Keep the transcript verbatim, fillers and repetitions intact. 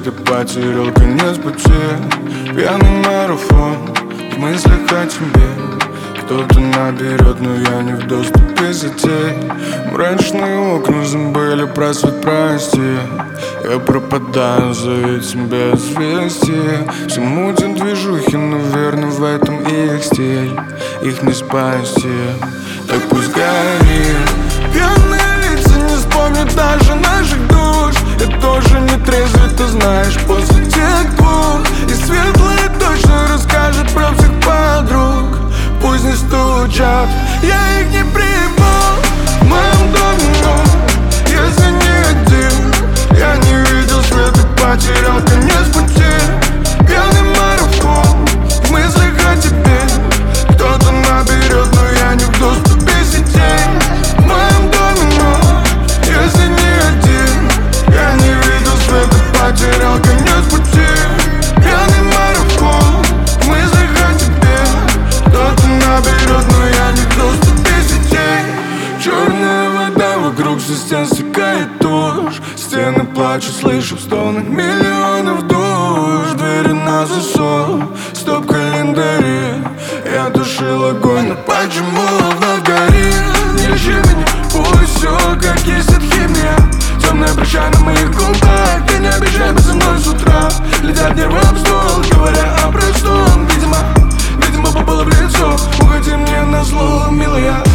свет и потерял конец пути. Пьяный марафон в мыслях о тебе. Кто-то наберет, но я не в доступе сетей. Мрачные окна забыли про свет, прости. Я пропадаю за этим без вести. Все мутят движухи, наверное, в этом их стиль. Их не спасти, так пусть горит. Пьяные лица не вспомнят даже наших душ. Я тоже не трезвый, ты знаешь, после тех двух. И светлые точно расскажет про всех подруг. Пусть не стучат, я их не приму. В моем доме, но если не один, я не видел света, потерял конец пути. Пьяный марафон в мыслях о тебе. Кто-то наберет, но я не в доступе сетей. В моем доме, но если не один, я не видел света, потерял конец пути. Пьяный марафон в мыслях о тебе. Кто-то наберет, но я не в доступе сетей. Черная вода вокруг, со стен стекает тушь. Стены плачут, слышу в стонах миллионов душ. Двери на засов, стоп-календари. Я тушил огонь, но почему вновь горит? Не ищи меня, пусть все как есть, это химия. Темная проща на моих губах. Ты не обижай бы со мной с утра. Летят нервы об стол, говоря о простом. Видимо, видимо попало в лицо. Уходи мне на зло, милая.